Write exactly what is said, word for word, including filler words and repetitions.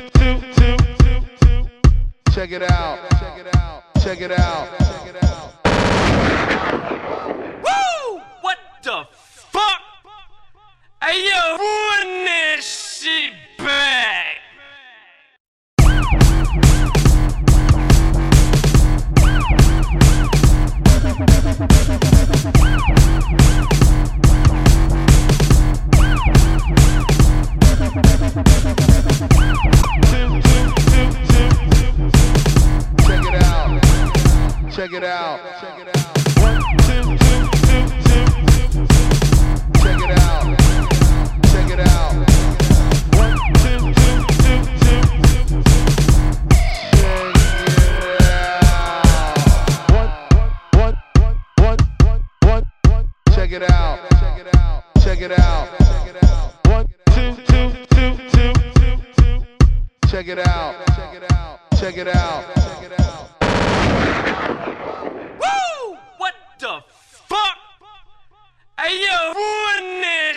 two, two, two, two. Check it out. Check it out. Check it out. Check it out. Woo! What the fuck? Hey yo, run that shit back. Check it out. Check it out. One, two, two, two, two. Check it out. Check it out. One, two, two, two, two. Check it out. One, one, one, one, one, one, one. Check it out. Check it out. Check it out. Check it out. One, two, two, two, two, two. Check it out. Check it out. Check it out. Check it out. Woo! What the fuck? Hey yo, run that